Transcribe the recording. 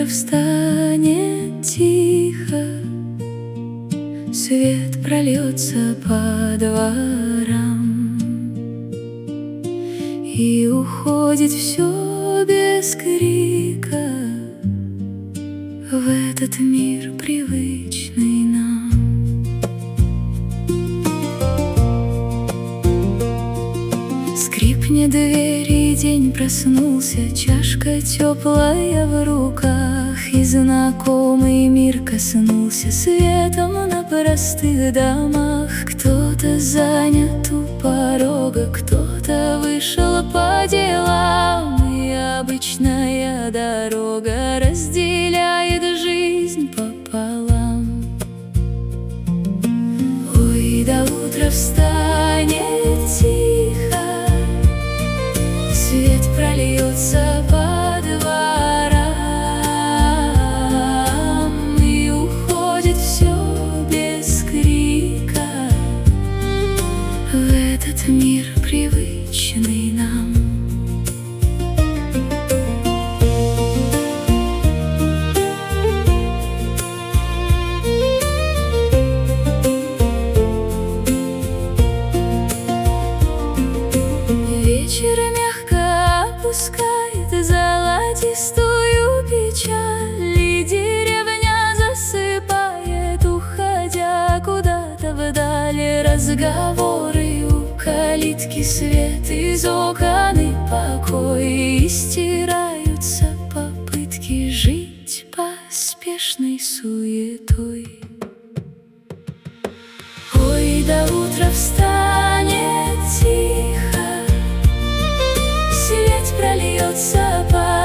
утро встанет тихо, свет прольется по дворам, и уходит все без крика в этот мир привычный нам. Скрипнет дверь, и день проснулся, чашка теплая в руках, и знакомый мир коснулся светом на простых домах. Кто-то занят у порога, кто-то вышел по делам, и обычная дорога разделяет жизнь пополам. Ой, до утра встанет тихо, свет прольется по дворам, и уходит все без крика в этот мир привычный нам. Вечер мягко опускает золотистую печаль, и деревня засыпает, уходя куда-то вдаль. Разговоры у калитки, свет из окон и покой, и стираются попытки жить поспешной суетой. Ой, до утра встанет тихо, свет прольется по